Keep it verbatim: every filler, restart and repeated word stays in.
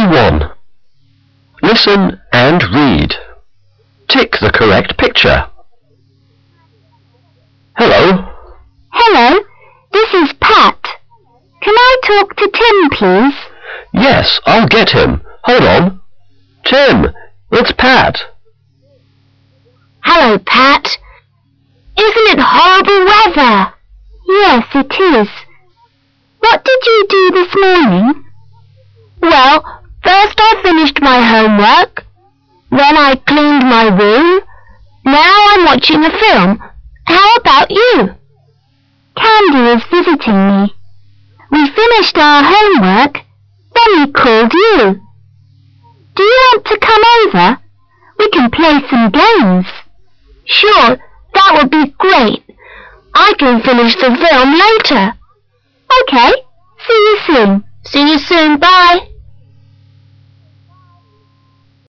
one. Listen and read. Tick the correct picture. Hello. Hello, this is Pat. Can I talk to Tim, please? Yes, I'll get him. Hold on. Tim, it's Pat. Hello, Pat. Isn't it horrible weather? Yes, it is. What did you do this morning? Well, first I finished my homework, then I cleaned my room, now I'm watching a film. How about you? Candy is visiting me. We finished our homework, then we called you. Do you want to come over? We can play some games. Sure, that would be great. I can finish the film later. Okay, see you soon. See you soon, bye.